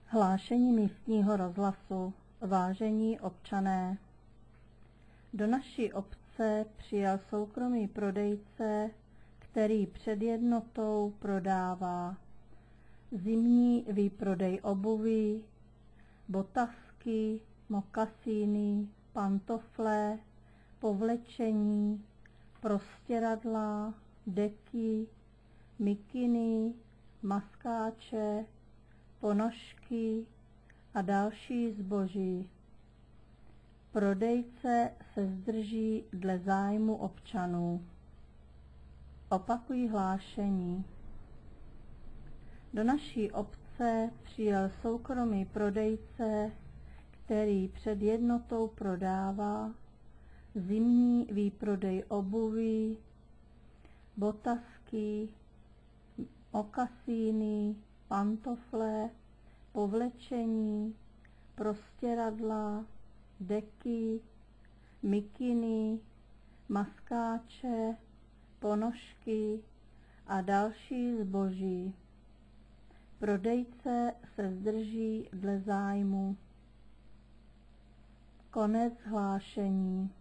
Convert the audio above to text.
Hlášení místního rozhlasu. Vážení občané, do naší obce přijel soukromý prodejce, který před jednotou prodává zimní výprodej obuví, botasky, mokasíny, pantofle, povlečení, prostěradla, deky, mikiny, maskáče, ponožky a další zboží. Prodejce se zdrží dle zájmu občanů. Opakují hlášení. Do naší obce přijel soukromý prodejce, který před jednotou prodává zimní výprodej obuví, botasky, mokasíny, pantofle, povlečení, prostěradla, deky, mikiny, maskáče, ponožky a další zboží. Prodejce se zdrží dle zájmu. Konec hlášení.